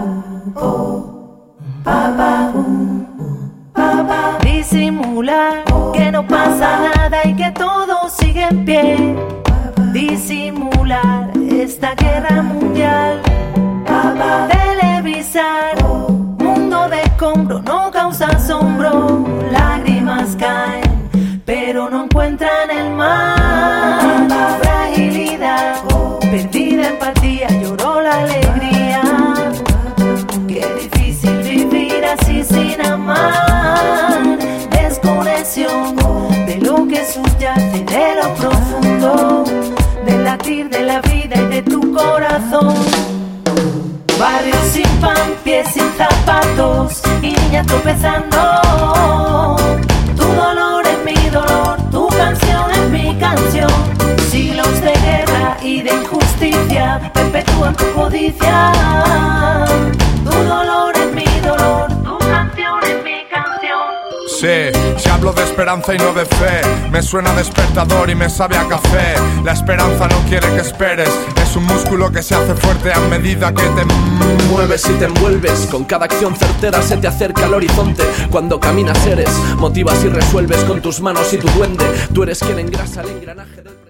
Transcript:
Disimular que no pasa nada y que todo sigue en pie. Disimular esta guerra mundial. Televisar mundo de escombro no causa asombro. Lágrimas caen pero no encuentran el mar. Fragilidad, perdida empatía, lloró la alegría. Qué difícil vivir así sin amar. Desconexión de lo que subyace, de lo profundo, del latir de la vida y de tu corazón. Barrio sin pan, pies sin zapatos y niñas tropezando. Tu dolor es mi dolor, tu canción es mi canción. Siglos de guerra y de injusticia perpetúan tu codicia. Tu dolor es mi dolor, tu canción es mi canción. Sí, si hablo de esperanza y no de fe, me suena despertador y me sabe a café. La esperanza no quiere que esperes, es un músculo que se hace fuerte a medida que te mueves y te envuelves. Con cada acción certera se te acerca al horizonte. Cuando caminas eres, motivas y resuelves con tus manos y tu duende. Tú eres quien engrasa el engranaje del